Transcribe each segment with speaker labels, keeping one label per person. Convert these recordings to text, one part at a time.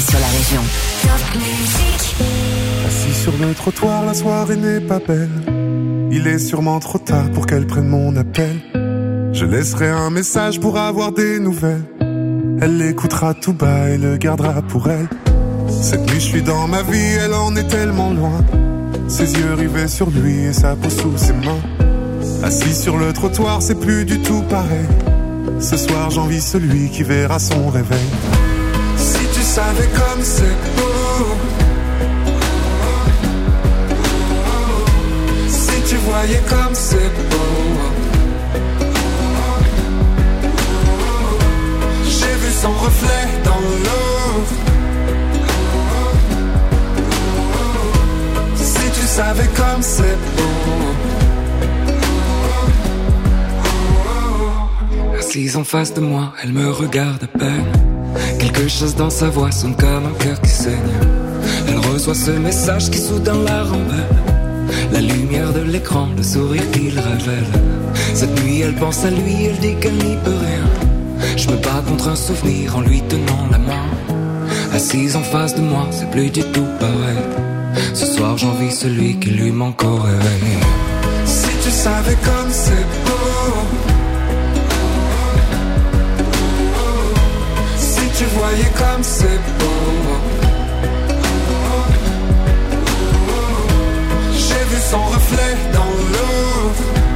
Speaker 1: sur la région. Top musique.
Speaker 2: Assis sur le trottoir, la soirée n'est pas belle. Il est sûrement trop tard pour qu'elle prenne mon appel. Je laisserai un message pour avoir des nouvelles. Elle l'écoutera tout bas et le gardera pour elle. Cette nuit je suis dans ma vie, elle en est tellement loin. Ses yeux rivés sur lui et sa peau sous ses mains. Assis sur le trottoir, c'est plus du tout pareil. Ce soir j'envie celui qui verra son réveil. Si tu savais comme c'est beau, si tu voyais comme c'est beau. J'ai vu son reflet dans l'eau. Si tu savais comme c'est beau. Assise en face de moi, elle me regarde à peine. Quelque chose dans sa voix sonne comme un cœur qui saigne. Elle reçoit ce message qui soudain la rembelle. La lumière de l'écran, le sourire qu'il révèle. Cette nuit elle pense à lui, elle dit qu'elle n'y peut rien. Je me bats contre un souvenir en lui tenant la main. Assise en face de moi, c'est plus du tout pareil. Ce soir j'envie celui qui lui manque au réveil. Si tu savais comme c'est beau, si tu voyais comme c'est beau. J'ai vu son reflet dans l'eau.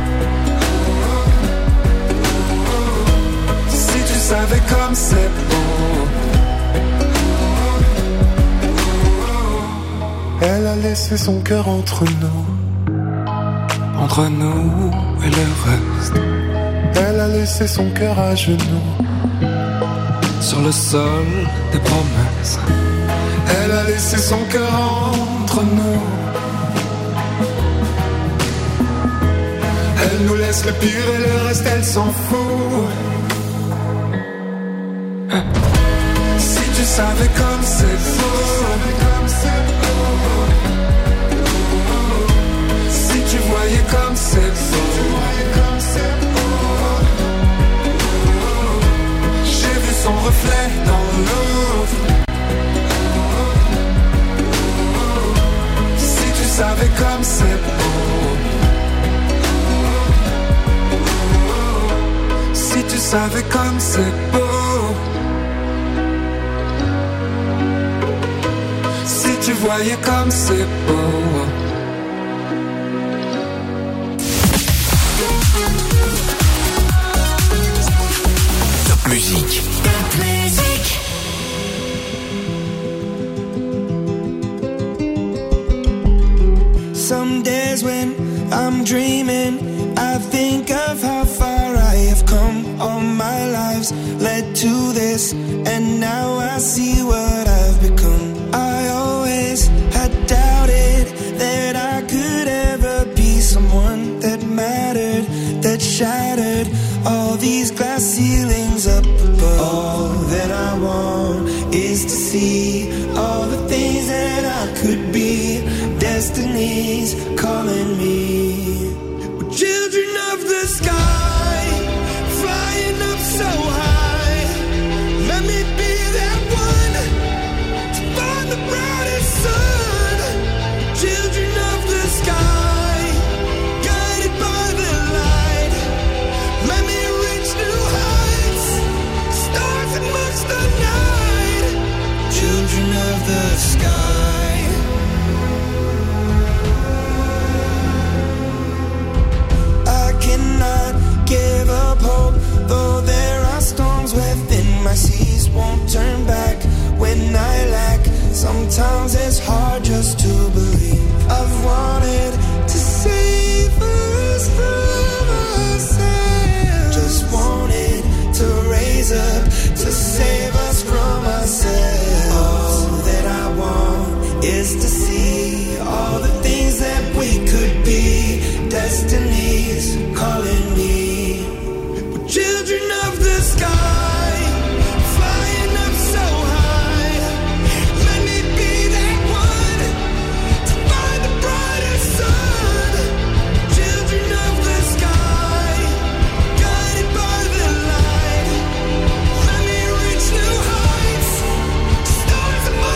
Speaker 2: Si tu savais comme c'est beau. Elle a laissé son cœur entre nous et le reste. Elle a laissé son cœur à genoux sur le sol des promesses. Elle a laissé son cœur entre nous. Elle nous laisse le pire et le reste elle s'en fout. Si tu savais comme c'est beau. Si tu voyais comme c'est beau. J'ai vu son reflet dans l'eau. Si tu savais comme c'est beau. Si tu savais comme c'est beau. Si tu voyais comme c'est beau.
Speaker 3: Top musique.
Speaker 1: Top musique.
Speaker 4: Some days when I'm dreaming, I think of how far I have come. All my lives led to this, and now I see what I've become. I always had doubted that I could ever be someone that mattered, that shattered all these glass ceilings up above. All that I want is to see all the things that I could be. Destiny's calling me. We're children of the sky, flying up so high. Let me be that one to find the brightest sun. Children of the sky, guided by the light. Let me reach new heights, stars amongst the night. Children of the sky. Give up hope, though there are storms within my seas. Won't turn back when I lack. Sometimes it's hard just to believe. I've wanted to save us from ourselves. Just wanted to raise up to save us from ourselves. All that I want is to see all the things that we could be. Destiny's calling me. Children of the sky, flying up so high. Let me be that one to find the brightest sun. Children of the sky, guided by the light. Let me reach new heights, stars among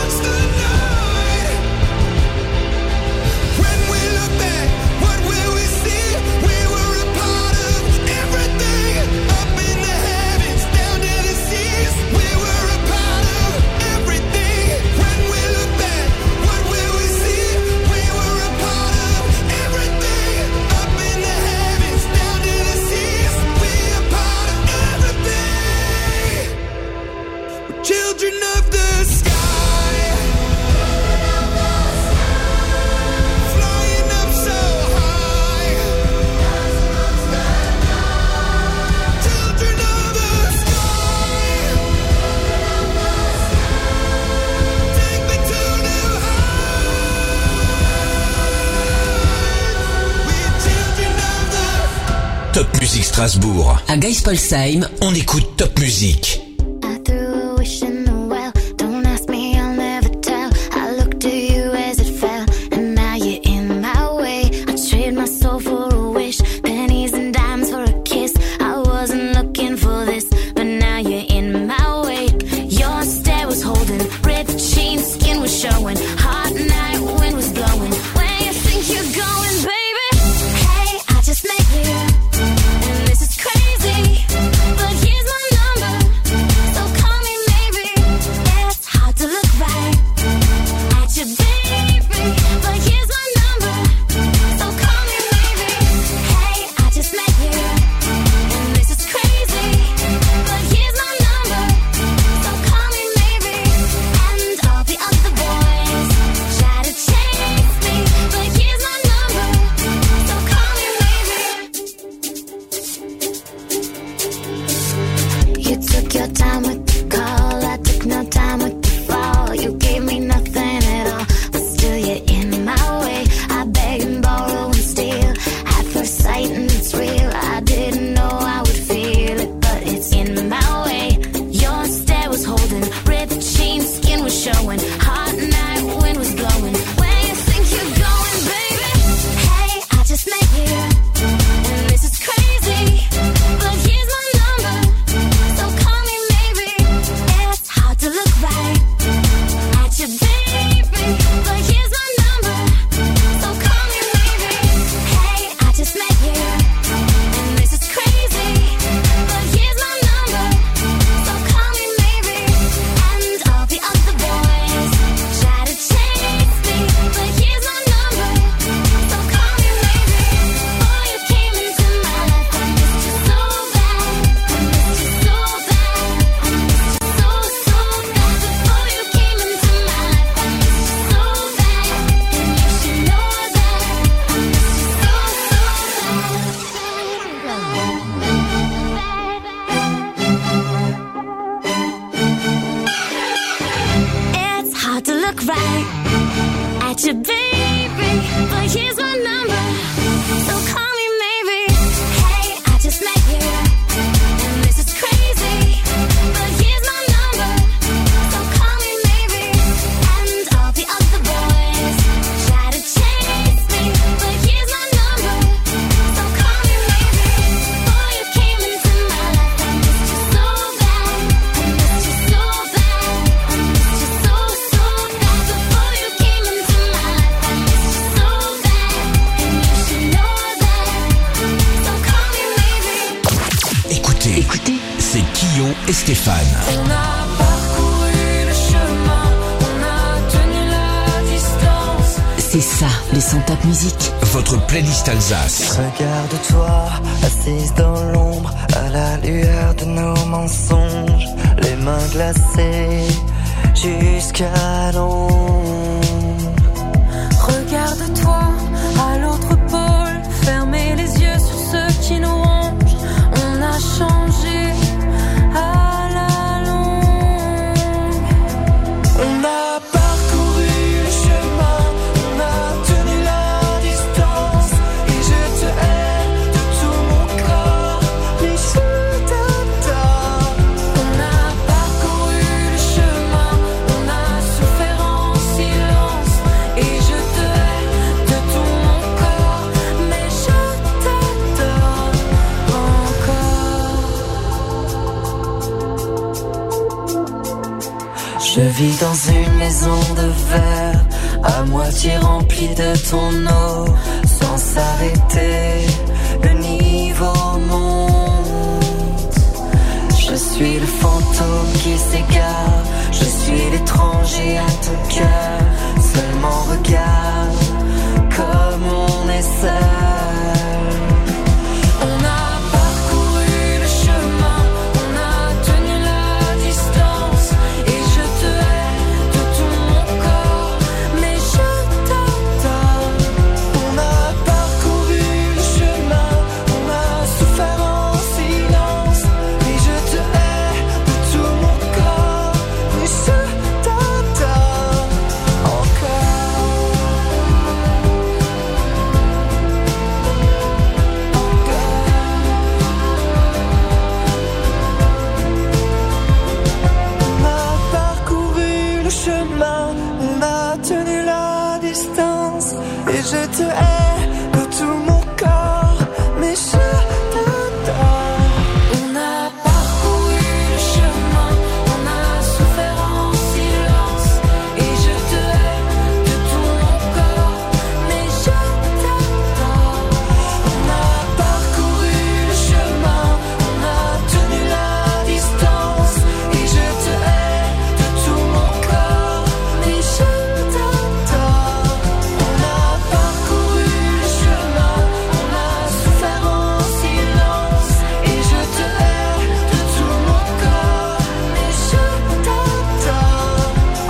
Speaker 3: Top Music Strasbourg.
Speaker 5: À Geispolsheim,
Speaker 3: On écoute Top Music.
Speaker 6: I threw a wish in the well. Don't ask me, I'll never tell. I looked at you as it fell, and now you're in my way. I trade my soul for a wish, pennies and dimes for a kiss. I wasn't looking for this, but now you're in my way. Your stare was holding, ripped jeans, skin was showing. Hot night, wind was blowing. Where you think you're going, baby? Hey, I just met you, and this is crazy, but here's my number, so call me maybe. It's hard to look right at you, baby, but here's my number, so call me maybe. Hey, I just met you, and this is crazy, but here's my number, so call me maybe. And all the other boys try to chase me, but here's my number, so call me maybe. You took your time with the call, I took no time with the fall. You gave me nothing at all, but still you're in my way. I beg and borrow and steal at first sight, and it's real. I didn't know I would feel it, but it's in my way. Your stare was holding, ripped jeans, skin was showing. Hot night, wind was blowing. Where you think you're going, baby? Hey, I just met you, and this is crazy, but here's my number, so call me maybe. It's hard to look right at you, baby, but here's my number, so call me maybe. Hey, I just met you, and this is crazy, but here's my number, so call me maybe. And all the other boys try to chase me, but here's my number, so call me maybe. Before you came into my life, I missed you so bad, I missed you so bad, I missed you so, so bad. Before you came into my life, I missed you so bad, and you should know that I missed you so, It's hard to look right at you, baby, but here's my number, so call me maybe. Hey, I just met you, and this is crazy, but here's my number, so call me maybe. And all the other boys try to chase me, but here's my number, so call me maybe. Before you came into my life, I missed you so bad, I missed you so bad, I missed you so, so bad. Before you came into my life, I missed you so bad, and you should know that, so call me maybe.
Speaker 3: Écoutez, c'est Guillaume et Stéphane.
Speaker 7: On a parcouru le chemin, on a tenu la distance.
Speaker 5: c'est ça le son Top Music.
Speaker 3: Votre playlist Alsace.
Speaker 8: Regarde-toi, assise dans l'ombre, à la lueur de nos mensonges, les mains glacées jusqu'à l'ombre.
Speaker 7: Regarde-toi à l'autre pôle, fermez les yeux sur ce qui nous ronge. On a changé à la longue.
Speaker 8: On a parcouru le chemin, on a tenu la distance, et je te hais de tout mon corps, mais je t'adore.
Speaker 7: On a parcouru le chemin, on a souffert en silence, et je te hais de tout mon corps, mais je t'adore encore.
Speaker 8: Je vis dans une maison de verre, à moitié remplie de ton eau, sans s'arrêter, le niveau monte. Je suis le fantôme qui s'égare, je suis l'étranger à ton cœur. Seulement regarde comme on est seul.
Speaker 7: On a parcouru le chemin, on a tenu la distance, et je te hais de tout mon corps, mais je t'adore.
Speaker 8: On a parcouru le chemin, on a souffert en silence, et je te hais de tout mon corps, mais je t'adore encore. je te hais de tout mon corps, mais je t'adore.
Speaker 7: On a parcouru le chemin, on a souffert en silence, et je te hais de tout mon corps, mais je t'adore.
Speaker 8: On a parcouru le chemin, on a tenu la distance, et je te hais de tout mon corps, mais je t'adore. On a parcouru le chemin, on a souffert en silence, et je te hais de tout mon corps, mais je t'adore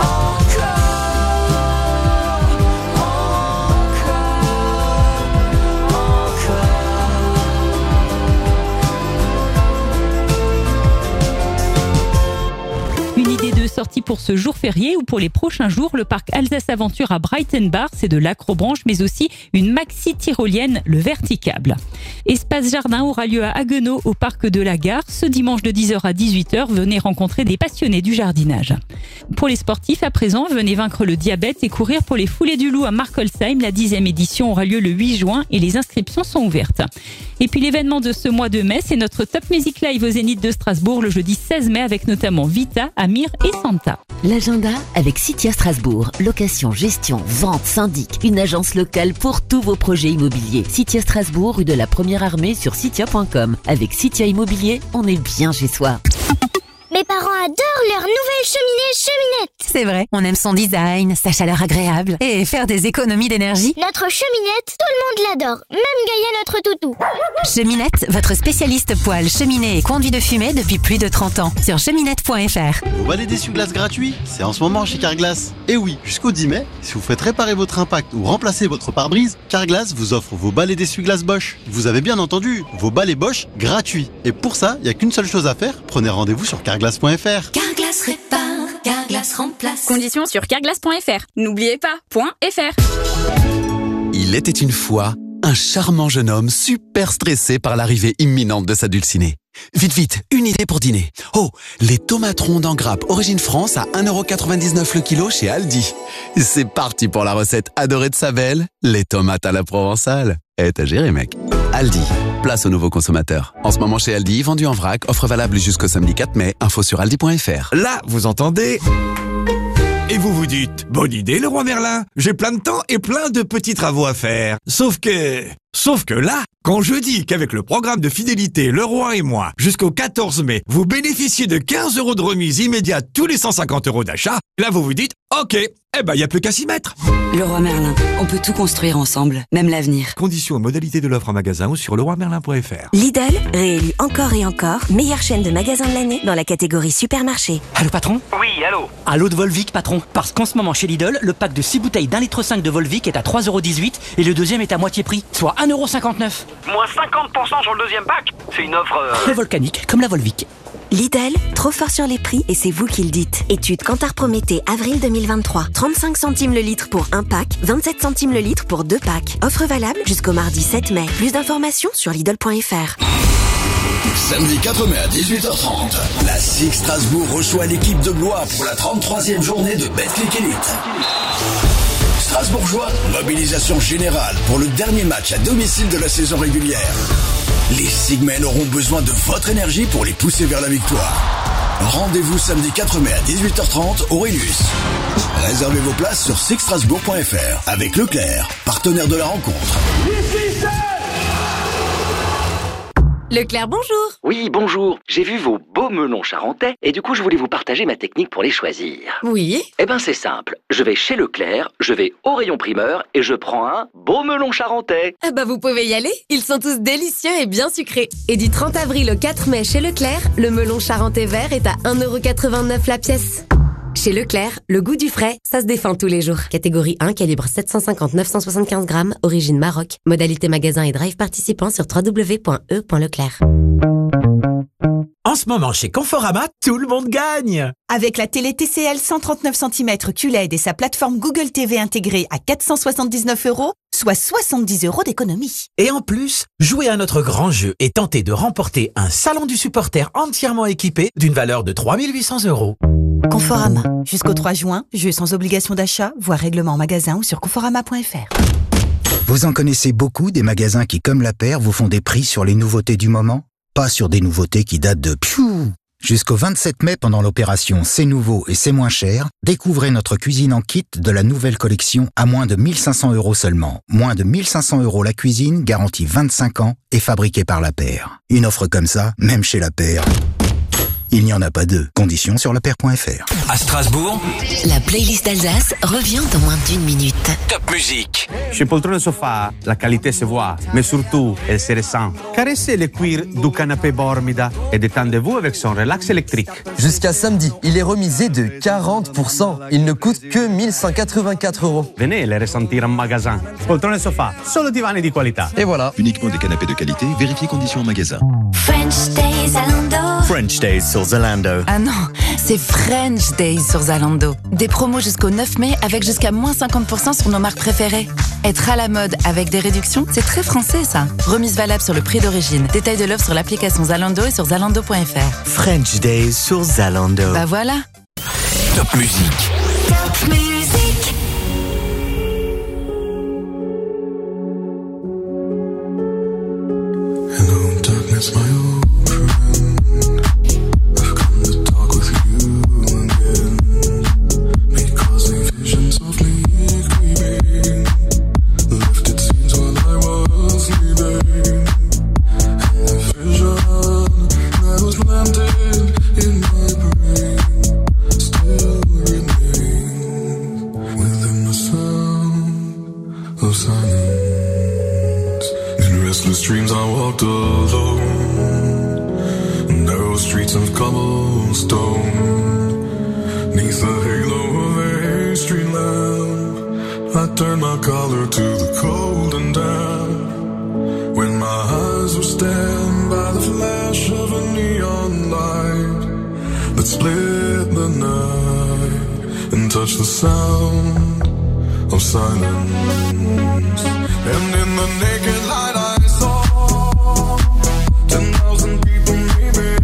Speaker 9: Une idée de sortie pour ce jour férié ou pour les prochains jours, le parc Alsace Aventure à Breitenbach, c'est de l'acrobranche, mais aussi une maxi tyrolienne, le verticable. Espace Jardin aura lieu à Haguenau, au parc de la Gare, ce dimanche de 10h à 18h. Venez rencontrer des passionnés du jardinage. Pour les sportifs, à présent, venez vaincre le diabète et courir pour les Foulées du Loup à Markolsheim. La 10e édition aura lieu le 8 juin et les inscriptions sont ouvertes. Et puis l'événement de ce mois de mai, c'est notre Top Music Live au Zénith de Strasbourg le jeudi 16 mai avec notamment Vita, Amir et Santa.
Speaker 5: L'agenda avec Citia Strasbourg. Location, gestion, vente, syndic. Une agence locale pour tous vos projets immobiliers. Citia Strasbourg, rue de la Première Armée sur citia.com. Avec Citia Immobilier, on est bien chez soi.
Speaker 6: Mes parents adorent leur nouvelle cheminette.
Speaker 10: C'est vrai, on aime son design, sa chaleur agréable et faire des économies d'énergie.
Speaker 6: Notre cheminette, tout le monde l'adore, même Gaïa notre toutou.
Speaker 10: Cheminette, votre spécialiste poêle, cheminée et conduit de fumée depuis plus de 30 ans. Sur cheminette.fr.
Speaker 11: Vous balais d'essuie-glace gratuit? C'est en ce moment chez Carglass. Et oui, jusqu'au 10 mai, si vous faites réparer votre impact ou remplacer votre pare-brise, Carglass vous offre vos balais d'essuie-glace Bosch. Vous avez bien entendu, vos balais Bosch gratuits. Et pour ça, il n'y a qu'une seule chose à faire, prenez rendez-vous sur carglass.fr.
Speaker 1: Carglass répare, Carglass remplace.
Speaker 12: Conditions sur carglass.fr. N'oubliez pas, .fr.
Speaker 3: Il était une fois un charmant jeune homme super stressé par l'arrivée imminente de sa dulcinée. Vite, vite, une idée pour dîner. Oh, les tomates rondes en grappe origine France à 1,99€ le kilo chez Aldi. C'est parti pour la recette adorée de sa belle, les tomates à la provençale. T'as géré, mec. Aldi, place aux nouveaux consommateurs. En ce moment chez Aldi, vendu en vrac, offre valable jusqu'au samedi 4 mai, info sur aldi.fr.
Speaker 13: Là, vous entendez ? Et vous vous dites, bonne idée le roi Merlin, j'ai plein de temps et plein de petits travaux à faire. Sauf que là, quand je dis qu'avec le programme de fidélité Le Roi et moi, jusqu'au 14 mai, vous bénéficiez de 15 € de remise immédiate tous les 150 € d'achat, là vous vous dites, ok, y a plus qu'à s'y mettre.
Speaker 14: Le Roi Merlin, on peut tout construire ensemble, même l'avenir.
Speaker 13: Conditions et modalités de l'offre en magasin ou sur leroymerlin.fr.
Speaker 15: Lidl, réélu encore et encore, meilleure chaîne de magasins de l'année dans la catégorie supermarché.
Speaker 16: Allô patron ?
Speaker 17: Oui, allô.
Speaker 16: Allô de Volvic patron. Parce qu'en ce moment chez Lidl, le pack de 6 bouteilles d'1,5 litre de Volvic est à 3,18€ et le deuxième est à moitié prix, soit 1,59€.
Speaker 17: Moins 50% sur le deuxième pack. C'est une offre...
Speaker 16: Très volcanique, comme la Volvic.
Speaker 15: Lidl, trop fort sur les prix et c'est vous qui le dites. Étude Kantar Prométhée, avril 2023. 35 centimes le litre pour un pack, 27 centimes le litre pour 2 packs. Offre valable jusqu'au mardi 7 mai. Plus d'informations sur Lidl.fr.
Speaker 3: Samedi 4 mai à 18h30, la SIG Strasbourg reçoit l'équipe de Blois pour la 33e journée de Betclic Elite. Strasbourgeois, mobilisation générale pour le dernier match à domicile de la saison régulière. Les Sigmen auront besoin de votre énergie pour les pousser vers la victoire. Rendez-vous samedi 4 mai à 18h30 au Rélus. Réservez vos places sur sixstrasbourg.fr avec Leclerc, partenaire de la rencontre.
Speaker 18: Leclerc, bonjour.
Speaker 19: Oui, bonjour. J'ai vu vos beaux melons charentais et du coup, je voulais vous partager ma technique pour les choisir.
Speaker 18: Oui.
Speaker 19: Eh ben, c'est simple. Je vais chez Leclerc, je vais au rayon primeur et je prends un beau melon charentais.
Speaker 18: Ah bah, vous pouvez y aller. Ils sont tous délicieux et bien sucrés. Et du 30 avril au 4 mai chez Leclerc, le melon charentais vert est à 1,89€ la pièce. Chez Leclerc, le goût du frais, ça se défend tous les jours. Catégorie 1, calibre 750-975 grammes, origine Maroc. Modalité magasin et drive participant sur www.e.leclerc.
Speaker 20: En ce moment, chez Conforama, tout le monde gagne! Avec la télé TCL 139 cm QLED et sa plateforme Google TV intégrée à 479€, soit 70€ d'économie. Et en plus, jouez à notre grand jeu et tentez de remporter un salon du supporter entièrement équipé d'une valeur de 3800€. Conforama. Jusqu'au 3 juin, jeu sans obligation d'achat, voire règlement en magasin ou sur conforama.fr.
Speaker 21: Vous en connaissez beaucoup des magasins qui, comme La Paire, vous font des prix sur les nouveautés du moment? Pas sur des nouveautés qui datent de piou. Jusqu'au 27 mai, pendant l'opération C'est nouveau et c'est moins cher, découvrez notre cuisine en kit de la nouvelle collection à moins de 1500 € seulement. Moins de 1500 € la cuisine, garantie 25 ans et fabriquée par La Paire. Une offre comme ça, même chez La Paire, il n'y en a pas deux. Conditions sur lapaire.fr.
Speaker 22: À Strasbourg,
Speaker 5: La playlist d'Alsace revient en moins d'1 minute.
Speaker 22: Top musique.
Speaker 23: Chez Poltrone Sofa, la qualité se voit, mais surtout, elle se ressent. Caressez le cuir du canapé Bormida et détendez-vous avec son relax électrique.
Speaker 24: Jusqu'à samedi, il est remisé de 40%. Il ne coûte que 1184 €.
Speaker 23: Venez le ressentir en magasin. Poltrone Sofa, solo divani di qualità.
Speaker 24: Et voilà.
Speaker 25: Uniquement des canapés de qualité, vérifiez conditions en magasin.
Speaker 6: French Days Zalando.
Speaker 25: French Days sur Zalando.
Speaker 26: Ah non, c'est French Days sur Zalando. Des promos jusqu'au 9 mai avec jusqu'à moins 50% sur nos marques préférées. Être à la mode avec des réductions, c'est très français ça. Remise valable sur le prix d'origine. Détail de l'offre sur l'application Zalando et sur zalando.fr.
Speaker 25: French Days sur Zalando.
Speaker 26: Bah voilà.
Speaker 22: Top musique.
Speaker 6: Top musique.
Speaker 2: Hello, darkness, my old friend. I've come to talk with you again. Because a vision softly creeping lifted scenes while I was sleeping. And the vision that was planted in my brain still remains within the sound of silence. In restless dreams I walked alone, narrow streets of cobblestone, neath the halo of a street lamp. I turned my collar to the cold and damp, when my eyes were stabbed by the flash of a neon light that split the night and touched the sound of silence. And in the naked light I saw 10,000 people maybe,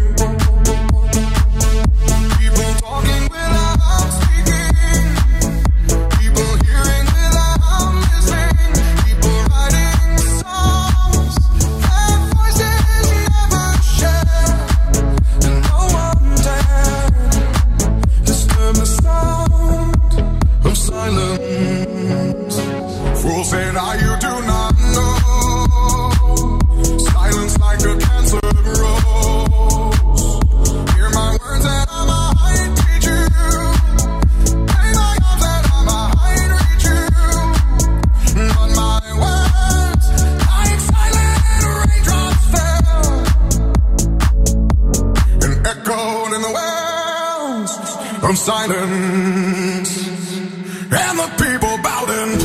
Speaker 2: people talking without speaking, people hearing without listening, people writing songs that voices never share, and no one dared disturb the sound of silence. Fools say now you do not know, silence like a cancer grows. Hear my words and I might teach you, play my arms and I might reach you, but my words like silent raindrops fell and echoed in the wells of silence. And the people bowed and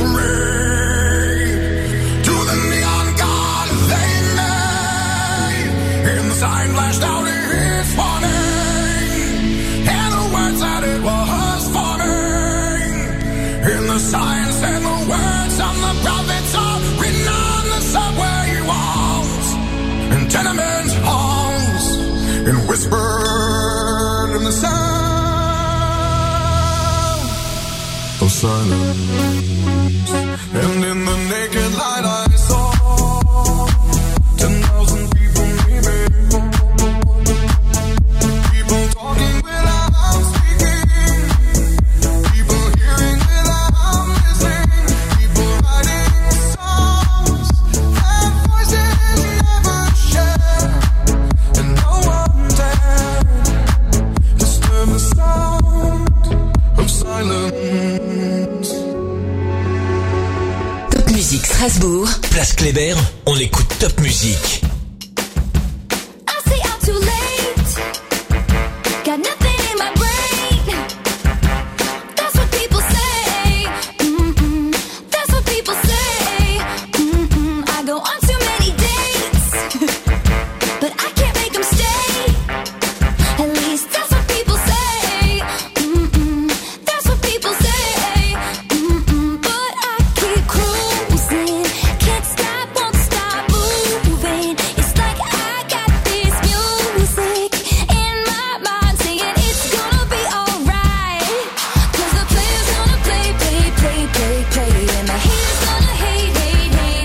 Speaker 2: prayed to the neon god they made. And the sign flashed out its warning, and the words that it was forming. In the sign said the words of the prophets are written on the subway walls and tenement halls, and whispered in the sound of silence. And in the naked light I saw 10,000 people maybe, people talking without speaking, people hearing without listening, people writing songs that voices never share, and no one dared disturb the sound of silence.
Speaker 22: Top musique Strasbourg. Place Kléber, on écoute Top musique.
Speaker 6: I say I'm too late. Got nothing in my brain. That's what people say. That's what people say. I go on too many dates, but I can't make them stay. At least that's what people say. That's what people say. But I keep cruising, can't stop, won't stop moving. It's like I got this music in my mind saying it's gonna be alright. 'Cause the player's gonna play, play, play, play, play, and the hater's gonna hate, hate, hate.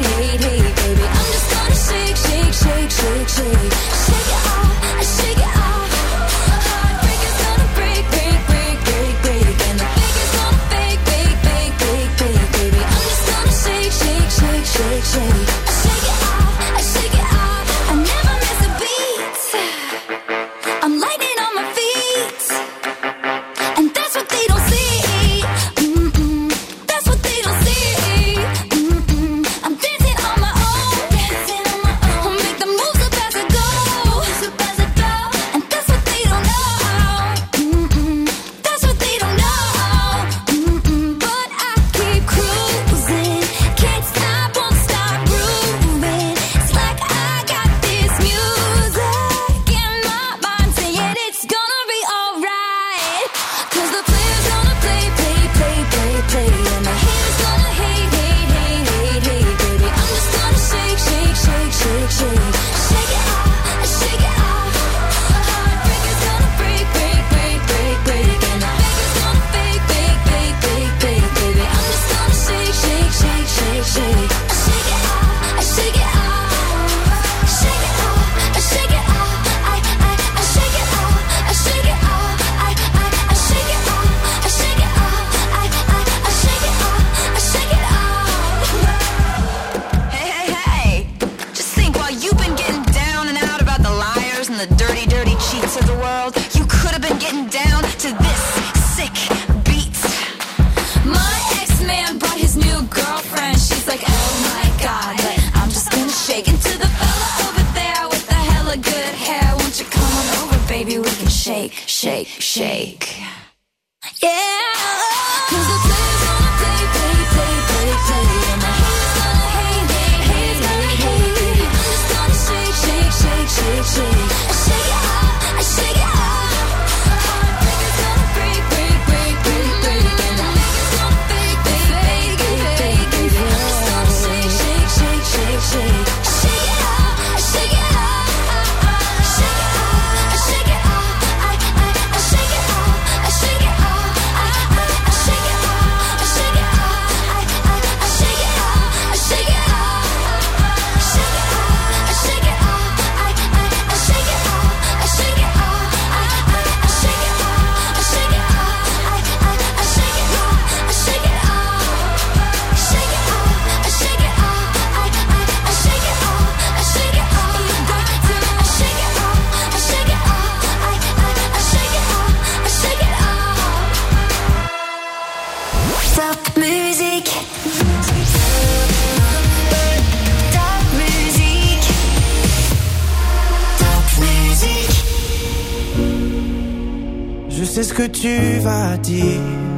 Speaker 4: Je sais ce que tu vas dire,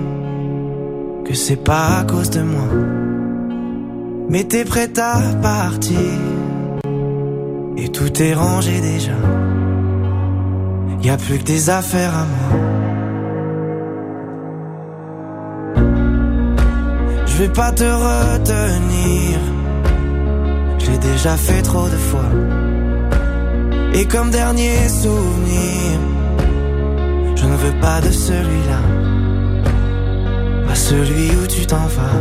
Speaker 4: que c'est pas à cause de moi, mais t'es prête à partir, et tout est rangé déjà. Y a plus que des affaires à moi. Je vais pas te retenir, j'ai déjà fait trop de fois. Et comme dernier souvenir, je ne veux pas de celui-là, pas celui où tu t'en vas.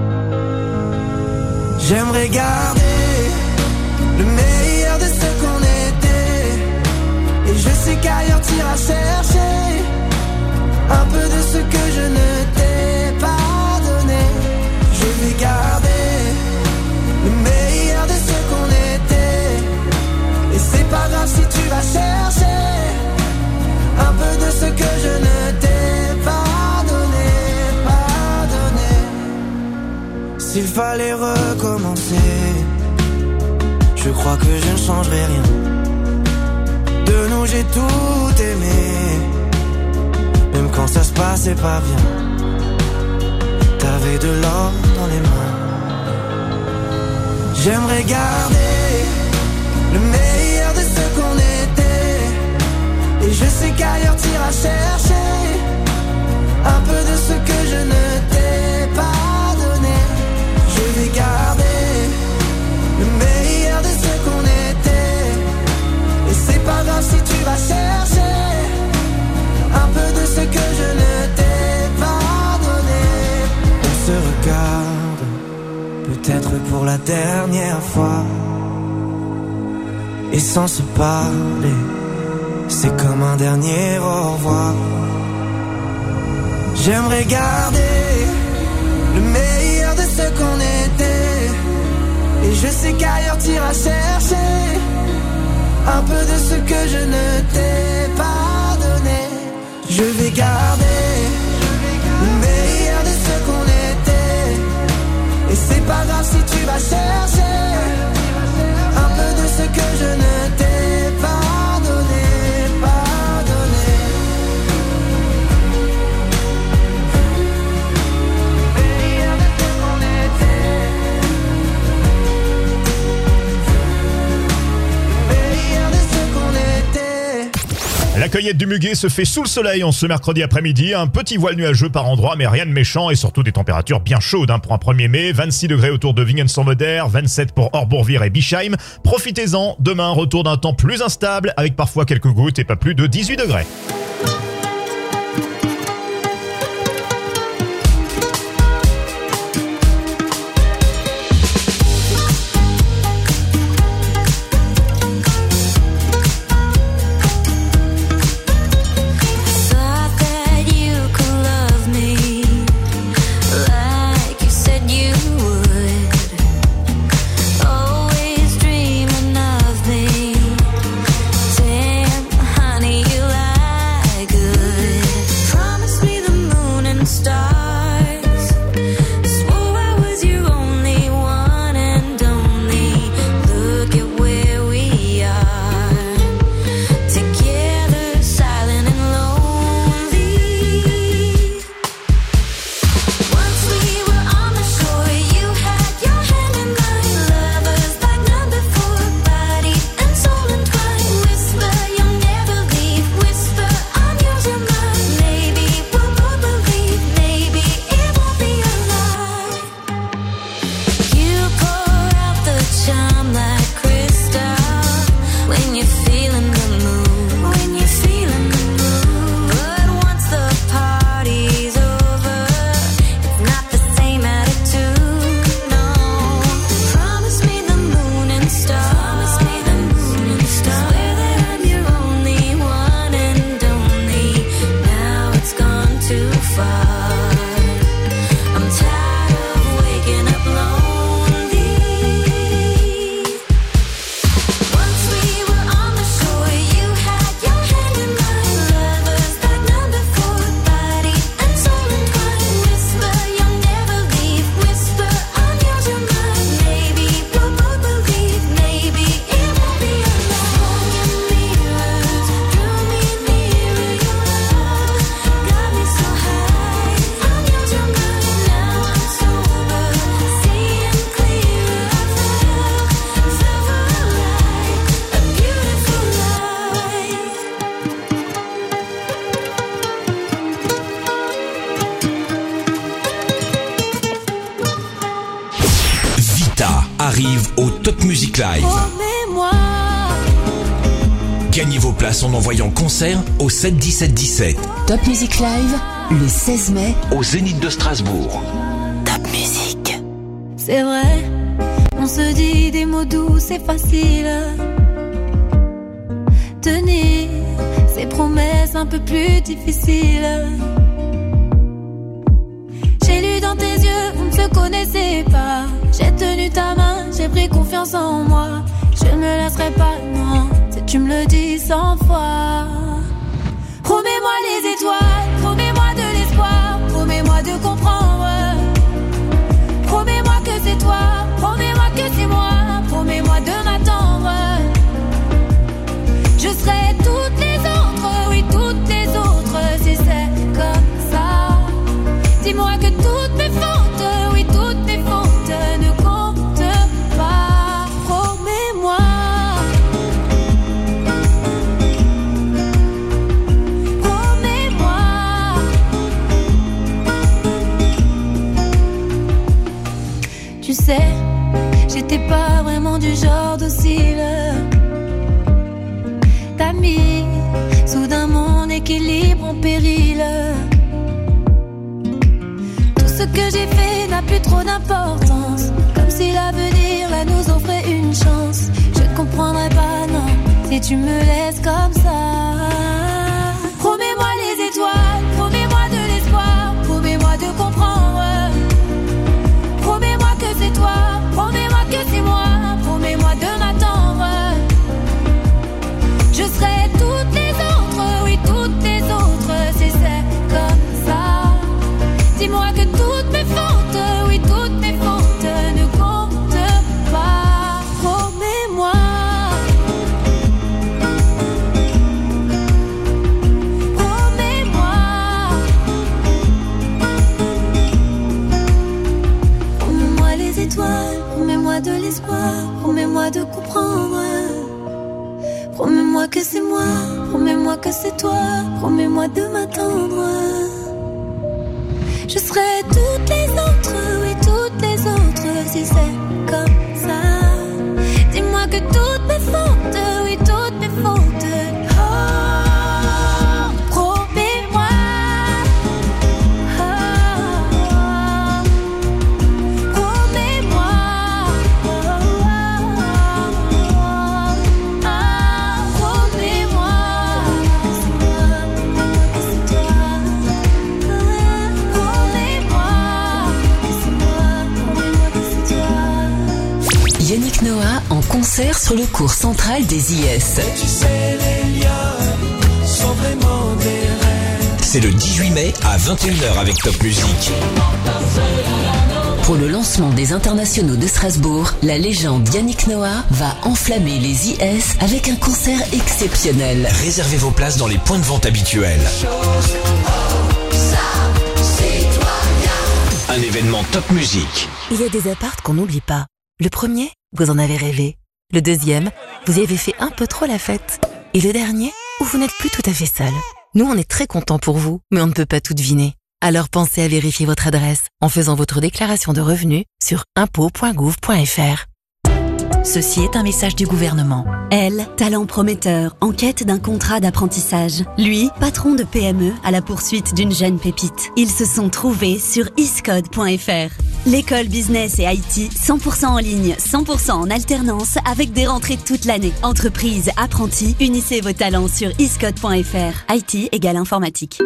Speaker 4: J'aimerais garder le meilleur de ce qu'on était, et je sais qu'ailleurs t'iras chercher un peu de ce que je ne t'ai pas donné. Je vais garder le meilleur de ce qu'on était, et c'est pas grave si tu vas chercher un peu de ce que je ne t'ai pas donné, pas donné. S'il fallait recommencer, je crois que je ne changerai rien. De nous j'ai tout aimé, même quand ça se passait pas bien. T'avais de l'or dans les mains. J'aimerais garder le meilleur de ce qu'on était, et je sais qu'ailleurs t'iras chercher un peu de ce que je ne t'ai pas donné. Je vais garder le meilleur de ce qu'on était, et c'est pas grave si tu vas chercher un peu de ce que je ne t'ai pas donné. On se regarde, peut-être pour la dernière fois, et sans se parler, c'est comme un dernier au revoir. J'aimerais garder le meilleur de ce qu'on était, et je sais qu'ailleurs t'iras chercher un peu de ce que je ne t'ai pas donné. Je vais garder le meilleur de ce qu'on était. Et c'est pas grave si tu vas chercher un peu de ce que je ne t'ai pas donné, pas donné. Meilleur de ce qu'on était. Meilleur de ce qu'on était.
Speaker 1: La cueillette du muguet se fait sous le soleil en ce mercredi après-midi. Un petit voile nuageux par endroits, mais rien de méchant et surtout des températures bien chaudes pour un 1er mai. 26 degrés autour de Wingen-sur-Moder, 27 pour Orbourvire et Bischheim. Profitez-en, demain retour d'un temps plus instable avec parfois quelques gouttes et pas plus de 18 degrés.
Speaker 22: arrive au Top Music Live.
Speaker 4: Promets-moi.
Speaker 22: Gagnez vos places en envoyant concert au 7 17 17.
Speaker 5: Top Music Live, le 16 mai,
Speaker 19: au Zénith de Strasbourg.
Speaker 5: Top Music.
Speaker 4: C'est vrai, on se dit des mots doux, c'est facile. Tenir ces promesses un peu plus difficiles. J'ai lu dans tes yeux, on ne se connaissait pas. J'ai tenu ta main, j'ai pris confiance en moi. Je ne me laisserai pas, non, si tu me le dis 100 fois. Promets-moi les étoiles, promets-moi de l'espoir, promets-moi de comprendre. Promets-moi que c'est toi, promets-moi que c'est moi, promets-moi de m'attendre. Je serai toutes les autres, oui toutes les autres, si c'est comme ça. Dis-moi que toutes mes fautes, oui toutes mes fautes ne comptent pas. Promets-moi. Promets-moi. Tu sais, j'étais pas vraiment du genre docile. T'as mis soudain mon équilibre en péril. Tout ce que j'ai fait n'a plus trop d'importance, comme si l'avenir là nous offrait une chance. Je ne comprendrai pas, non, si tu me laisses comme ça. Promets-moi les étoiles, promets-moi de l'espoir, promets-moi de comprendre. Promets-moi que c'est toi, promets-moi que c'est moi.
Speaker 6: de comprendre. Promets-moi que c'est moi, promets-moi que c'est toi, promets-moi de m'attendre. Je serai toutes les autres, oui toutes les autres, si c'est comme ça. Dis-moi que toutes mes fautes, oui toutes mes fautes. Oh, promets-moi. Oh, promets-moi. Promets-moi. C'est toi.
Speaker 5: Yannick Noah en concert sur le cours central des IS.
Speaker 4: Tu sais, les liens sont vraiment des rêves.
Speaker 22: C'est le 18 mai à 21h avec Top Music.
Speaker 5: Pour le lancement des internationaux de Strasbourg, la légende Yannick Noah va enflammer les IS avec un concert exceptionnel.
Speaker 22: Réservez vos places dans les points de vente habituels. Un événement Top Music.
Speaker 7: Il y a des apparts qu'on n'oublie pas. Le premier, vous en avez rêvé. Le deuxième, vous y avez fait un peu trop la fête. Et le dernier, où vous n'êtes plus tout à fait seul. Nous, on est très contents pour vous, mais on ne peut pas tout deviner. Alors pensez à vérifier votre adresse en faisant votre déclaration de revenus sur impôts.gouv.fr.
Speaker 8: Ceci est un message du gouvernement. Elle, talent prometteur, en quête d'un contrat d'apprentissage. Lui, patron de PME à la poursuite d'une jeune pépite. Ils se sont trouvés sur iscode.fr. L'école business et IT, 100% en ligne, 100% en alternance, avec des rentrées toute l'année. Entreprise, apprentis, unissez vos talents sur iscode.fr. IT égale informatique.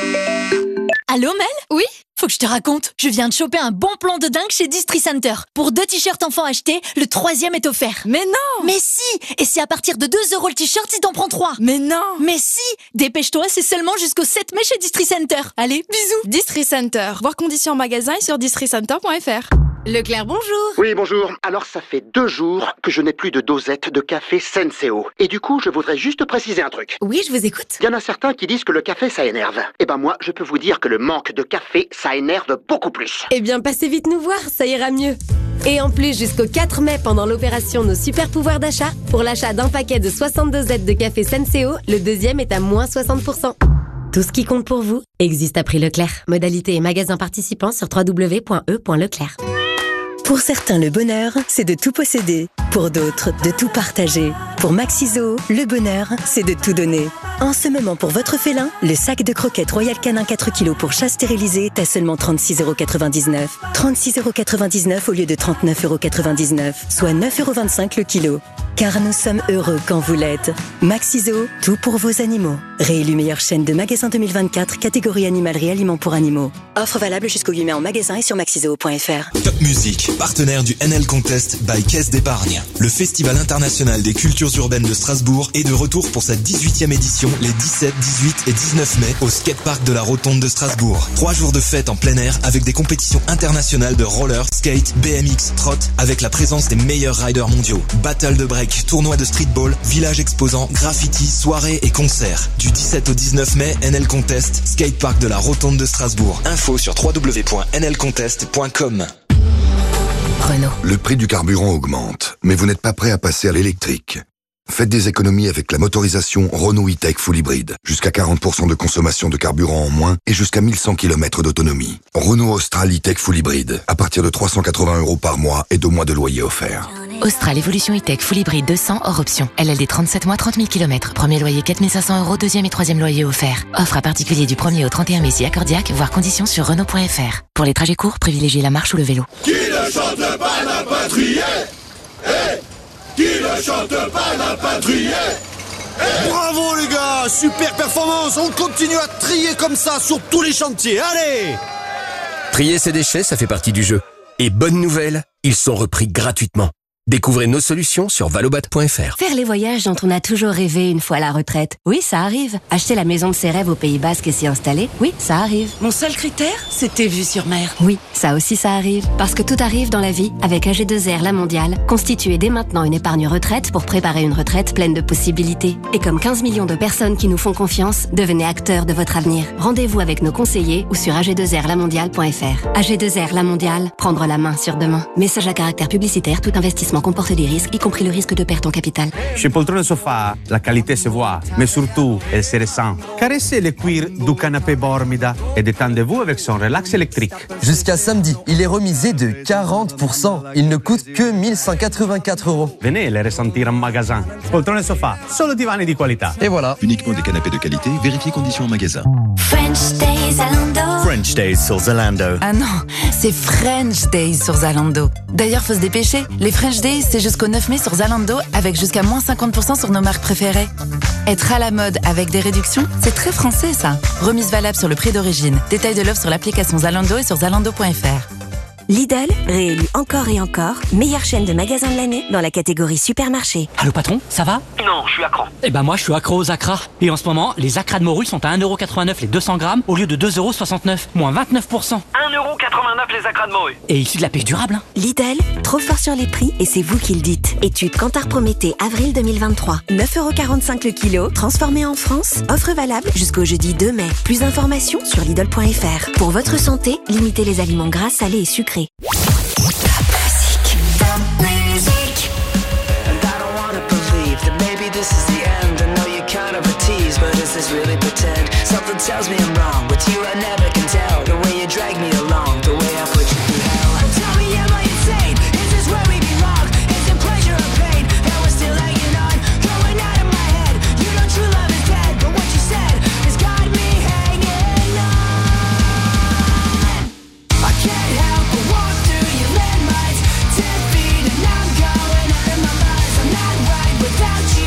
Speaker 9: Allô Mel ? Oui ? Faut que je te raconte. Je viens de choper un bon plan de dingue chez Distri Center. Pour 2 t-shirts enfants achetés, le 3e est offert.
Speaker 8: Mais non !
Speaker 9: Mais si ! Et c'est à partir de 2 € le t-shirt si t'en prends 3.
Speaker 8: Mais non !
Speaker 9: Mais si ! Dépêche-toi, c'est seulement jusqu'au 7 mai chez Distri Center. Allez, bisous.
Speaker 10: Distri Center. Voir conditions en magasin et sur districenter.fr.
Speaker 18: Leclerc, bonjour.
Speaker 11: Oui, bonjour. Alors, ça fait 2 jours que je n'ai plus de dosette de café Senseo. Et du coup, je voudrais juste préciser un truc.
Speaker 18: Oui, je vous écoute.
Speaker 11: Il y en a certains qui disent que le café, ça énerve. Eh ben moi, je peux vous dire que le manque de café, ça énerve beaucoup plus.
Speaker 18: Eh bien, passez vite nous voir, ça ira mieux. Et en plus, jusqu'au 4 mai, pendant l'opération Nos Super Pouvoirs d'achat, pour l'achat d'un paquet de 62 dosettes de café Senseo, le deuxième est à moins 60%. Tout ce qui compte pour vous existe à prix Leclerc. Modalité et magasins participants sur www.e.leclerc.
Speaker 12: Pour certains, le bonheur, c'est de tout posséder. Pour d'autres, de tout partager. Pour Maxiso, le bonheur, c'est de tout donner. En ce moment, pour votre félin, le sac de croquettes Royal Canin 4 kg pour chat stérilisé est à seulement 36,99 €. 36,99 € au lieu de 39,99 €, soit 9,25 € le kilo. Car nous sommes heureux quand vous l'êtes. Maxiso, tout pour vos animaux. Réélu meilleure chaîne de magasins 2024, catégorie animalerie aliments pour animaux. Offre valable jusqu'au 8 mai en magasin et sur maxiso.fr.
Speaker 27: Top Music, partenaire du NL Contest by Caisse d'Épargne. Le Festival international des cultures urbaines de Strasbourg est de retour pour sa 18e édition les 17, 18 et 19 mai au skatepark de la Rotonde de Strasbourg. 3 jours de fête en plein air avec des compétitions internationales de roller, skate, BMX, trot avec la présence des meilleurs riders mondiaux. Battle de break, tournoi de streetball, village exposant, graffiti, soirées et concerts. Du 17 au 19 mai, NL Contest, skatepark de la Rotonde de Strasbourg. Info sur www.nlcontest.com.
Speaker 5: Renault.
Speaker 28: Le prix du carburant augmente, mais vous n'êtes pas prêt à passer à l'électrique. Faites des économies avec la motorisation Renault E-Tech Full Hybrid. Jusqu'à 40% de consommation de carburant en moins et jusqu'à 1100 km d'autonomie. Renault Austral E-Tech Full Hybrid. À partir de 380 € par mois et 2 mois de loyer offert.
Speaker 7: Austral Evolution E-Tech Full Hybrid 200 hors option. LLD 37 mois, 30 000 km. Premier loyer 4 500 €, deuxième et troisième loyer offert. Offre à particulier du 1er au 31 mai si accordiaque, voire conditions sur Renault.fr. Pour les trajets courts, privilégiez la marche ou le vélo.
Speaker 4: Qui ne chante pas n'a pas trié. Qui ne chante pas n'a pas trié.
Speaker 13: Bravo les gars, super performance. On continue à trier comme ça sur tous les chantiers. Allez!
Speaker 29: Trier ses déchets, ça fait partie du jeu. Et bonne nouvelle, ils sont repris gratuitement. Découvrez nos solutions sur valobat.fr.
Speaker 8: Faire les voyages dont on a toujours rêvé une fois à la retraite. Oui, ça arrive. Acheter la maison de ses rêves au Pays Basque et s'y installer. Oui, ça arrive.
Speaker 20: Mon seul critère, c'était vue sur mer.
Speaker 8: Oui, ça aussi ça arrive. Parce que tout arrive dans la vie avec AG2R La Mondiale. Constituez dès maintenant une épargne retraite pour préparer une retraite pleine de possibilités. Et comme 15 millions de personnes qui nous font confiance, devenez acteurs de votre avenir. Rendez-vous avec nos conseillers ou sur ag2rlamondiale.fr. AG2R La Mondiale, prendre la main sur demain. Message à caractère publicitaire, tout investissement
Speaker 3: investissement comporte des risques, y compris le risque de perte en capital.
Speaker 14: Chez Poltrone Sofa, la qualité se voit, mais surtout, elle se ressent. Caressez le cuir du canapé Bormida et détendez-vous avec son relax électrique.
Speaker 15: Jusqu'à samedi, il est remisé de 40%. Il ne coûte que 1184 €.
Speaker 14: Venez les ressentir en magasin. Poltrone Sofa, solo divani di qualità.
Speaker 15: Et voilà.
Speaker 16: Uniquement des canapés de qualité, vérifiez conditions en magasin.
Speaker 6: French Days Zalando.
Speaker 15: French Days sur Zalando.
Speaker 26: Ah non, c'est French Days sur Zalando. D'ailleurs, faut se dépêcher. Les French Days, c'est jusqu'au 9 mai sur Zalando avec jusqu'à moins 50% sur nos marques préférées. Être à la mode avec des réductions, c'est très français ça. Remise valable sur le prix d'origine. Détail de l'offre sur l'application Zalando et sur zalando.fr.
Speaker 12: Lidl, réélu encore et encore, meilleure chaîne de magasins de l'année dans la catégorie supermarché.
Speaker 17: Allô patron, ça va?
Speaker 11: Non, je suis accro.
Speaker 17: Eh ben moi je suis accro aux acras. Et en ce moment, les acras de morue sont à 1,89€ les 200 grammes au lieu de 2,69€, moins 29%.
Speaker 11: 1,89€ les acras de morue.
Speaker 17: Et issu de la pêche durable. Hein.
Speaker 12: Lidl, trop fort sur les prix et c'est vous qui le dites. Étude Kantar Prométhée, avril 2023. 9,45€ le kilo, transformé en France. Offre valable jusqu'au jeudi 2 mai. Plus d'informations sur Lidl.fr. Pour votre santé, limitez les aliments gras, salés et sucrés.
Speaker 4: This is the end. I know you're kind of a tease, but is this really pretend? Something tells me I'm wrong. With you, I never can tell. The way you drag me along, the way I put you through hell. Tell me, am I insane? Is this where we belong? Is it pleasure or pain? And we're still hanging on, going out of my head. You know true love is dead, but what you said has got me hanging on. I can't help but walk through your landmines. 10 feet and I'm going out of my mind. I'm not right without you.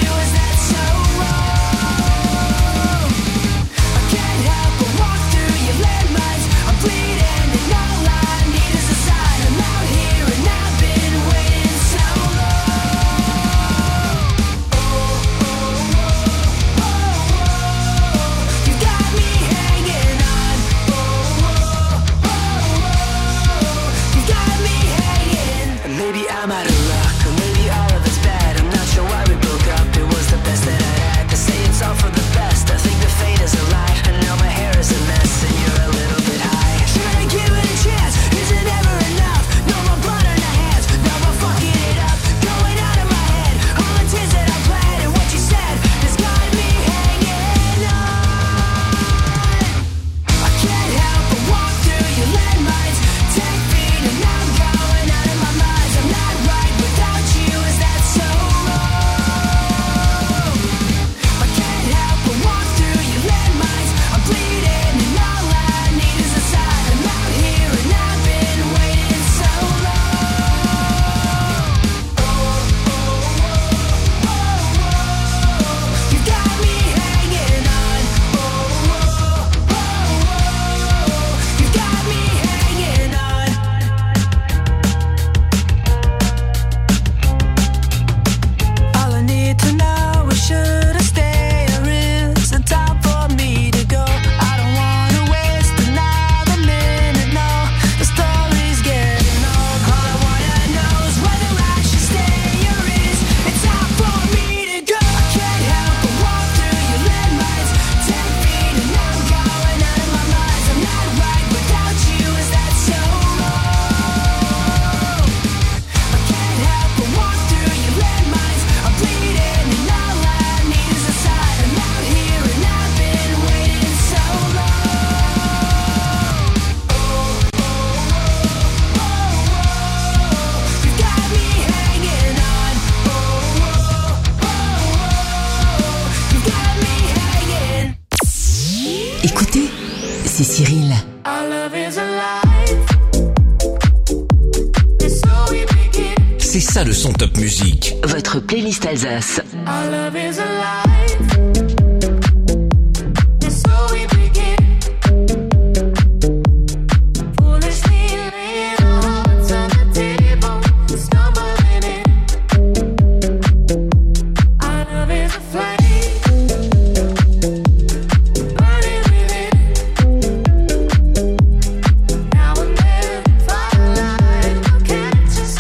Speaker 5: c'est Cyril.
Speaker 22: C'est ça le son top musique.
Speaker 5: Votre playlist Alsace.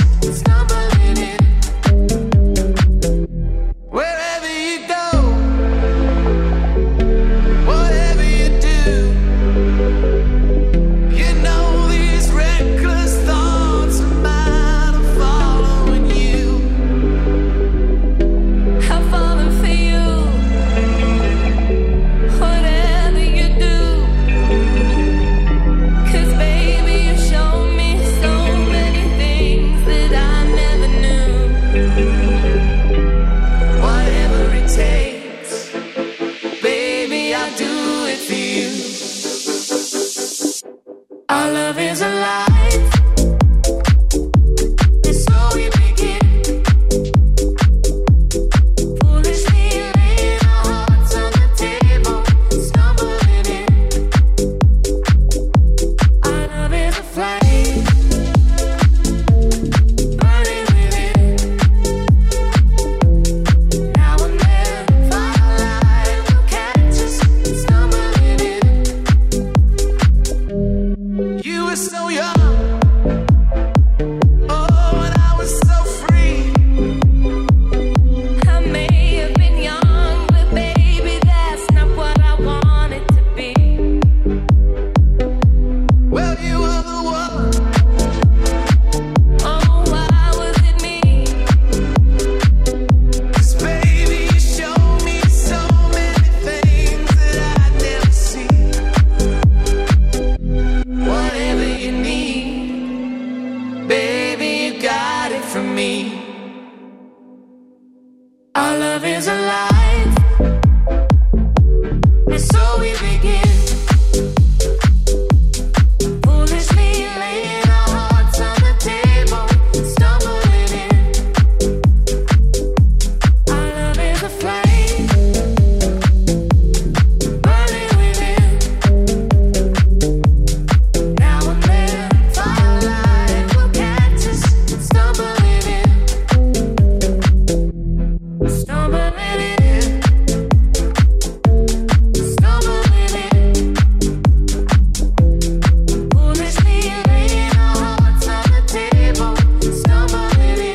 Speaker 4: Wherever you go love is alive. And so we begin. Foolishly laying our hearts on the table, stumbling in. Our love is a flame, burning within. Now and then, firelight will catch us, stumbling in. Stumbling in. Stumbling in. Foolishly laying our hearts on the table, stumbling in.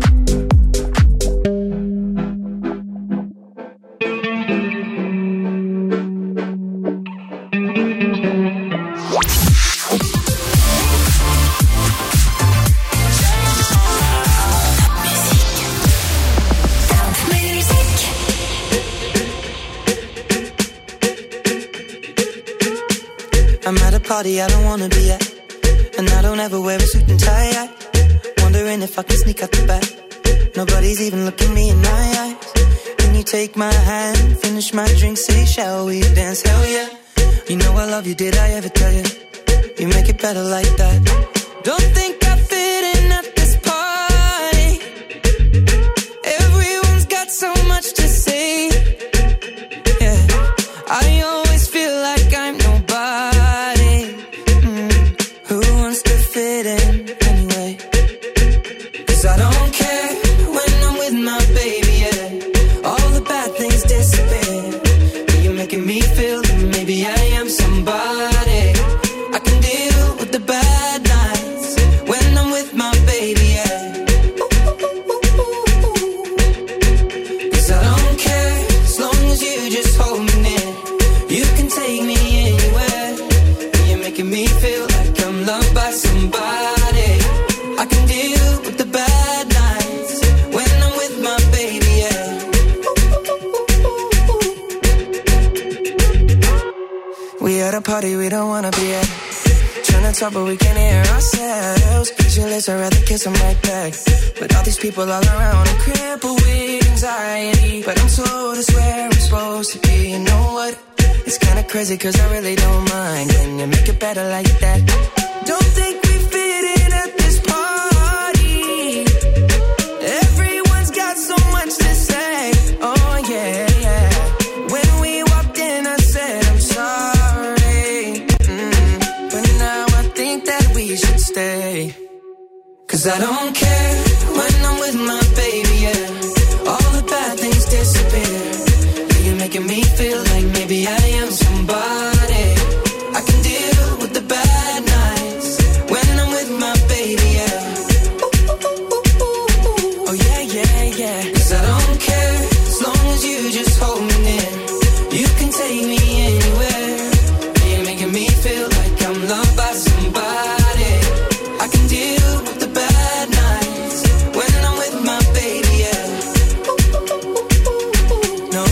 Speaker 1: I'm at a party I don't wanna be at, and I don't ever wear a suit and tie. Wondering if I can sneak out the back. Nobody's even looking me in my eyes. Can you take my hand, finish my drink, say shall we dance? Hell yeah. You know I love you, did I ever tell you? You make it better like that. Don't think I fit in at this party. Everyone's got so much to say. Yeah, I always feel like I'm nobody. Who wants to fit in anyway? 'Cause I don't care when I'm with my baby, yeah. All the bad things disappear. You're making me feel that maybe I am somebody. I can deal with the bad nights when I'm with my baby, yeah. 'Cause I don't care as long as you just hold me near. You can take me anywhere. You're making me feel like I'm loved by somebody. I can deal with the bad nights when I'm with my baby, yeah. We at a party we don't wanna be at. Trying to talk but we can't hear ourselves. Pictureless, I'd rather kiss them right back. But all these people all around, I'm crippled with anxiety. But I'm told it's where I'm supposed to be. You know what? It's kinda crazy 'cause I really don't mind. Can you make it better like that? Don't think we fit in at this party. Everyone's got so much to say. Oh yeah, yeah. When we walked in I said I'm sorry. But now I think that we should stay. 'Cause I don't care when I'm with my baby, yeah. All the bad things disappear. You're making me feel like maybe I am somebody. I can deal with the bad nights when I'm with my baby, yeah. Oh yeah, yeah, yeah. 'Cause I don't care as long as you just hold me near. You can take me anywhere. You're making me feel like I'm loved by somebody. I can deal with the bad nights when I'm with my baby, yeah. No,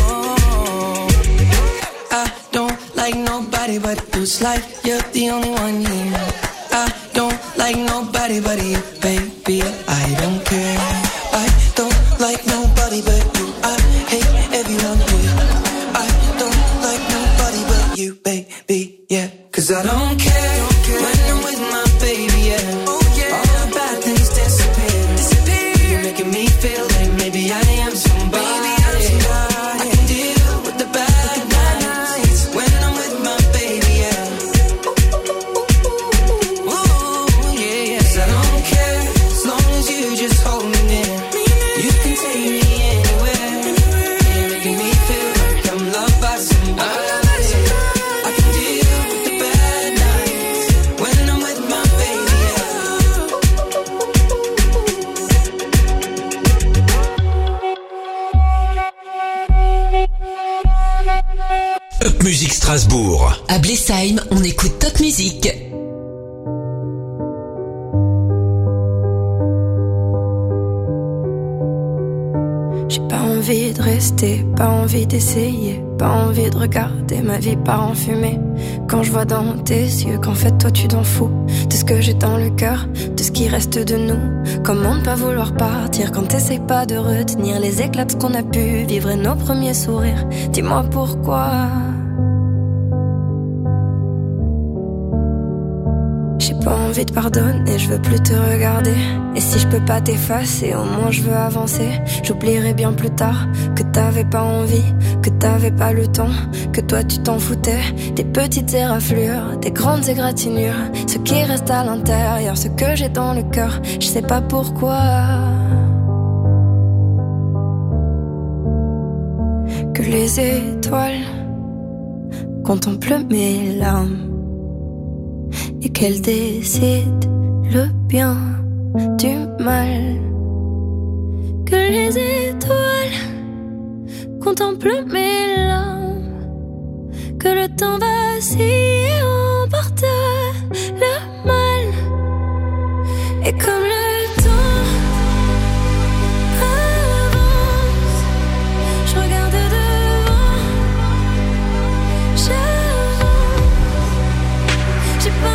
Speaker 1: I don't like nobody but you. It's like you're the only one here. I don't like nobody but you, baby. I don't care. I don't like nobody but you. I hate everyone here. I don't like nobody but you, baby, yeah. 'Cause I don't care when I'm with my baby, yeah. All the bad things disappear. You're making me feel like maybe I am somebody. I can deal with the bad nights when I'm with my baby, yeah. Ooh, yeah, yeah. 'Cause I don't care as long as you just hold me near. You can take me anywhere. You're making me feel like I'm loved by somebody. I can deal with the bad nights when I'm with my baby, yeah.
Speaker 22: Top Music Strasbourg.
Speaker 5: À Blesheim, on écoute Top Music.
Speaker 2: J'ai pas
Speaker 1: envie de rester, pas envie d'essayer, pas envie de regarder ma vie part en fumée. Quand je vois dans tes yeux qu'en fait toi tu t'en fous de ce que j'ai dans le cœur, de ce qui reste de nous. Comment ne pas vouloir partir quand t'essayes pas de retenir les éclats de ce qu'on a pu vivre et nos premiers sourires. Dis-moi pourquoi. J'ai pas envie de pardonner, je veux plus te regarder. Et si je peux pas t'effacer, au moins je veux avancer. J'oublierai bien plus tard que t'avais pas envie, que t'avais pas le temps, que toi tu t'en foutais. Des petites éraflures, des grandes égratignures, ce qui reste à l'intérieur, ce que j'ai dans le cœur, je sais pas pourquoi. Que les étoiles contemplent mes larmes et qu'elle décide le bien du mal. Que les étoiles contemplent mes larmes, que le temps vacille et emporte le mal. Et comme le temps avance, je regarde devant, j'avance. J'ai pas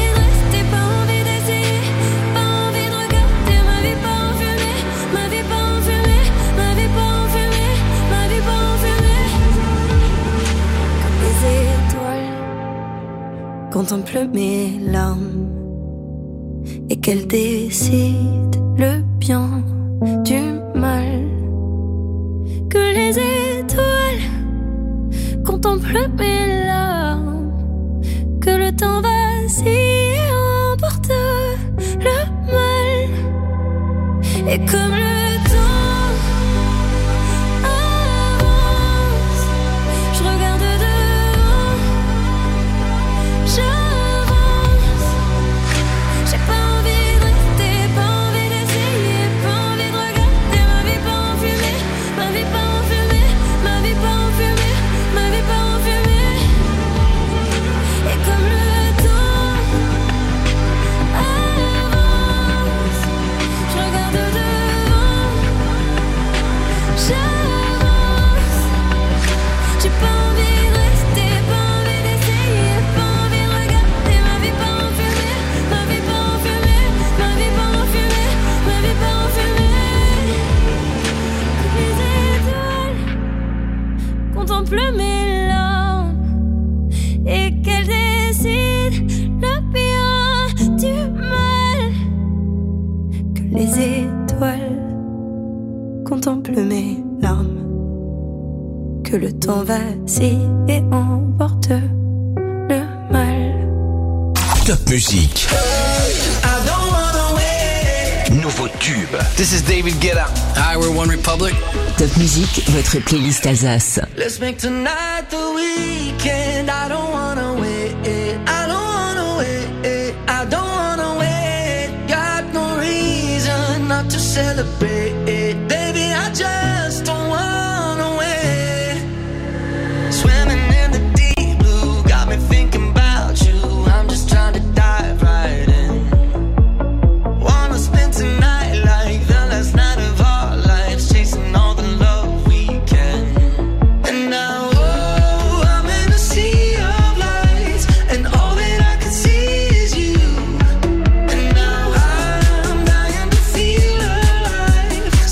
Speaker 1: contemple mes larmes et qu'elle décide le bien du mal. Que les étoiles contemplent mes larmes, que le temps vacille et emporte le mal. Et comme le temps avance, je regarde devant, j'avance. J'ai pas envie de rester, pas envie d'essayer, pas envie de regarder ma vie pas en fumée, ma vie pas en fumée, ma vie pas en fumée, ma vie pas en fumée. Et comme le temps avance, je regarde devant, j'avance. J'ai pas envie de rester, pas envie d'essayer, pas envie de regarder ma vie pas en fumée, ma vie pas en fumée, ma vie pas en fumée, ma vie pas en fumée. Les étoiles contemplent mes larmes et qu'elles décident le bien du mal. Que les étoiles contemplent mes larmes, que le temps vacille et emporte le mal.
Speaker 22: Top musique. Nouveau tube.
Speaker 2: This is David Guetta. Hi, we're One Republic.
Speaker 5: Top musique, votre playlist Alsace.
Speaker 4: Let's make tonight the weekend. I don't wanna wait. I don't wanna wait. I don't wanna wait. Got no reason not to celebrate. Baby, I just don't wanna wait. Swimming in the deep blue, got me thinking about you. I'm just trying to dive right in. Wanna spend tonight like the last night of our lives, chasing all the love we can. And now, oh, I'm in a sea of lights, and all that I can see is you. And now I'm dying to feel alive,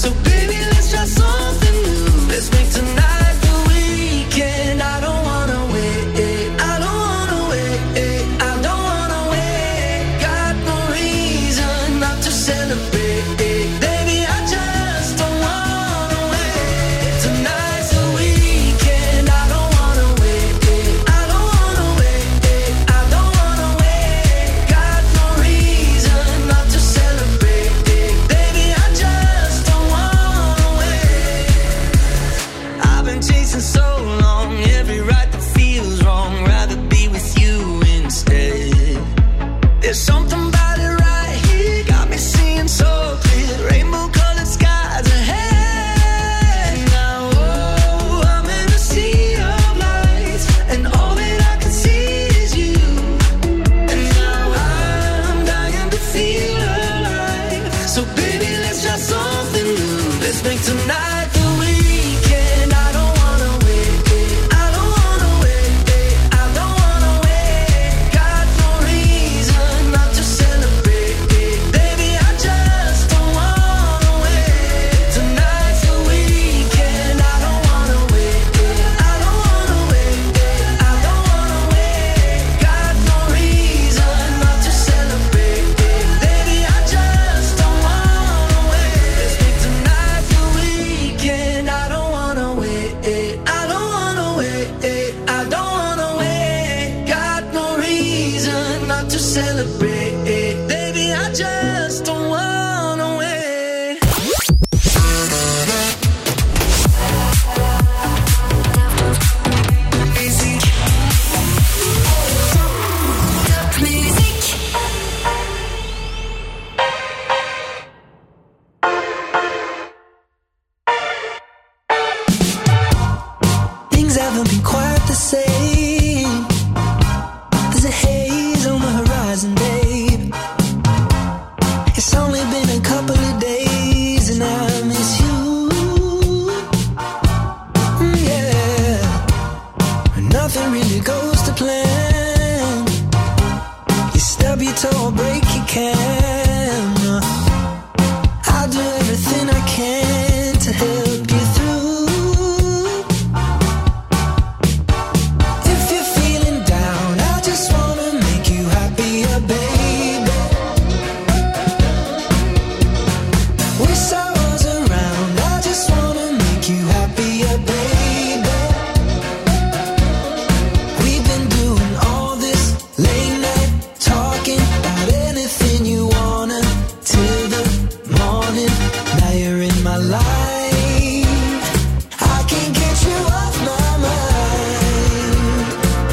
Speaker 4: never be quite the same. There's a haze on the horizon, babe. It's only been a couple of days and I miss you. Yeah, nothing really goes to plan. You stub your toe or break your can. I'll do everything I can to help you through. If you're feeling down, I just wanna make you happier, baby. Wish I was around, I just wanna make you happier, baby. We've been doing all this late night talking about anything you wanna till the morning. Now you're in my life. I can't get you off my mind.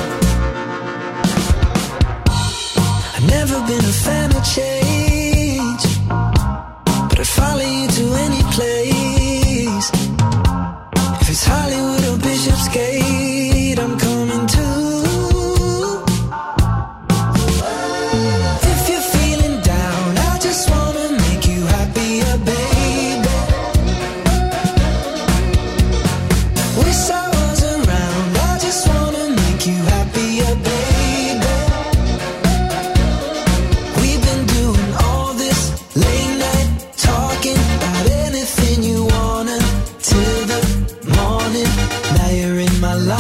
Speaker 4: I've never been a fan of change, but I'd follow you to any place. If it's Hollywood or Bishopsgate, I'm coming too. If you're feeling down, I just wanna make you happier, baby. Wish I was around, I just wanna make you happier, baby. We've been doing all this late night talking about anything you wanna till the morning. Now you're in my life.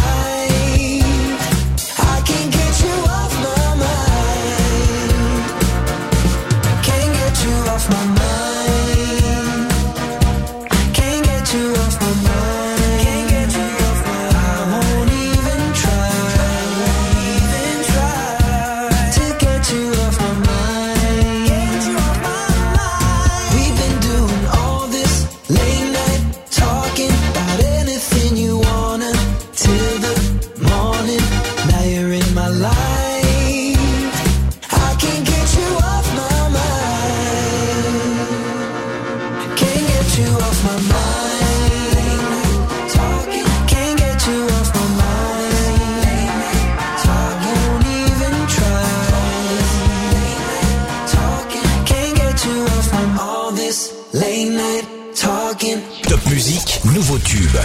Speaker 4: I can't get you off my mind. Can't get you off my mind. Can't get you off my mind. Can't get you off my mind. I won't even try to get you off my mind. We've been doing all this late night talking about anything you wanna till the morning. Now you're in my life. I can't get you off my mind. Can't get you off my mind. Talking, can't get you off my mind. I won't even try. Talking, can't get you off from all this late night talking.
Speaker 22: Top musique, nouveau tube.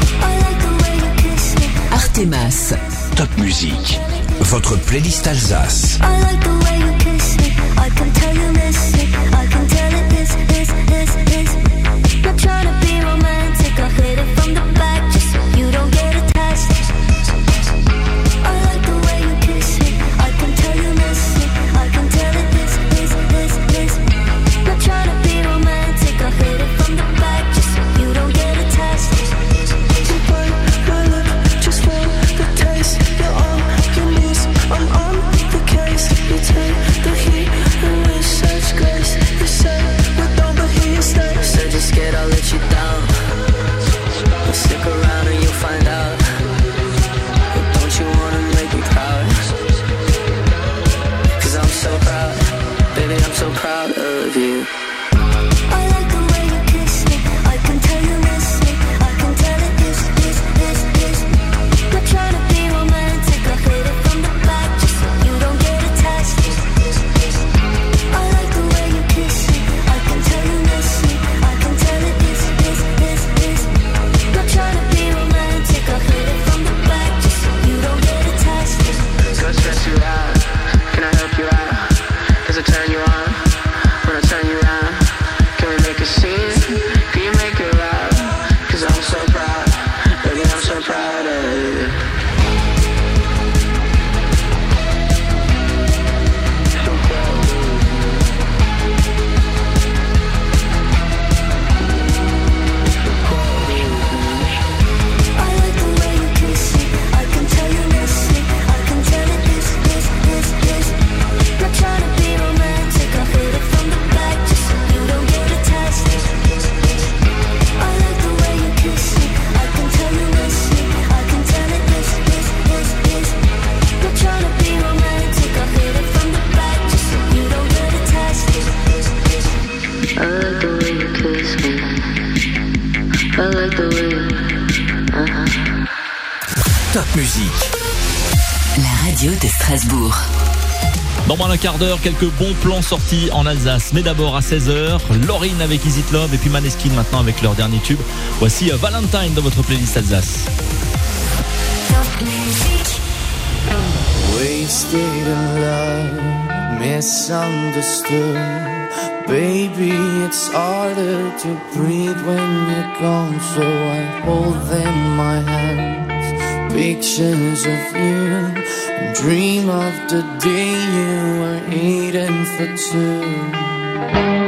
Speaker 5: Artemas.
Speaker 22: Top musique, votre playlist Alsace.
Speaker 6: I like the way you kiss me. I can tell you miss it. I can tell it this. Not trying to be romantic. I hit it from the back just so you don't get attached. I like the way you kiss me. I can tell you miss it. I can tell it this. Not trying to be romantic. I hit it from the back just so you don't get attached.
Speaker 4: You bite my lip just for the taste. You're on your knees, I'm on the case. You take the heat and with such grace. You say we're done, but here you stay.
Speaker 9: Said you're scared I'll let you down. But stick around and you'll find out. But don't you wanna make me proud? 'Cause I'm so proud, baby, I'm so proud of you.
Speaker 6: I like the way you kiss me. I can tell you miss it. I can tell it this. Not trying to be romantic. I hit it from the back just so you don't get attached. I like the way you kiss me. I can tell you miss it. I can tell it this. Not trying to be romantic. I hit it from the back just so you don't get attached.
Speaker 9: Go stress you out. Can I help you out? Does it turn you on? When I turn you around, can we make a scene? Can you make it loud? 'Cause I'm so proud, baby, I'm so proud of you.
Speaker 6: I like the way you kiss me. I can tell you miss it. I can tell it this. Not trying to be romantic. I hit it from the back just so you don't get attached. I like the way you kiss me. I can tell you miss it. I can tell it this. Not trying to be romantic. I hit it from the back just so you don't get attached.
Speaker 9: I like the way you kiss me. I like the way.
Speaker 22: Top Musique.
Speaker 5: La radio de Strasbourg.
Speaker 10: Dans moins d'un quart d'heure, quelques bons plans sortis en Alsace. Mais d'abord à 16h, Lauryn avec Is It Love et puis Maneskin maintenant avec leur dernier tube. Voici Valentine dans votre playlist Alsace.
Speaker 4: Wasted in love, misunderstood. Baby, it's harder to breathe when you're gone, so I hold them in my hands. Pictures of you, and dream of the day you were eating for two.